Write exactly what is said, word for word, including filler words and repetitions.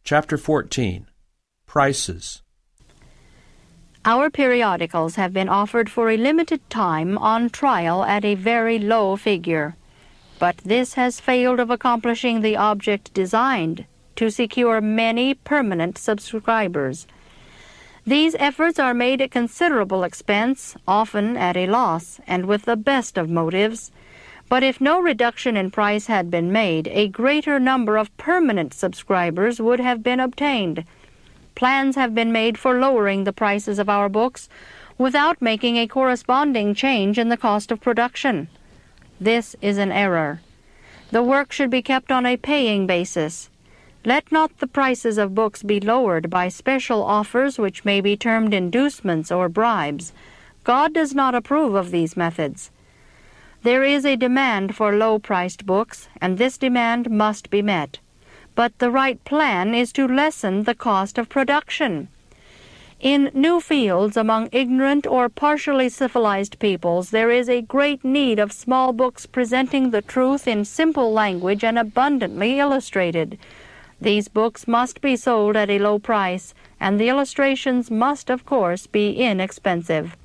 Chapter fourteen. Prices. Our periodicals have been offered for a limited time on trial at a very low figure, but this has failed of accomplishing the object designed, to secure many permanent subscribers. These efforts are made at considerable expense, often at a loss, and with the best of motives. But if no reduction in price had been made, a greater number of permanent subscribers would have been obtained. Plans have been made for lowering the prices of our books without making a corresponding change in the cost of production. This is an error. The work should be kept on a paying basis. Let not the prices of books be lowered by special offers which may be termed inducements or bribes. God does not approve of these methods. There is a demand for low-priced books, and this demand must be met. But the right plan is to lessen the cost of production. In new fields among ignorant or partially civilized peoples, there is a great need of small books presenting the truth in simple language and abundantly illustrated. These books must be sold at a low price, and the illustrations must, of course, be inexpensive.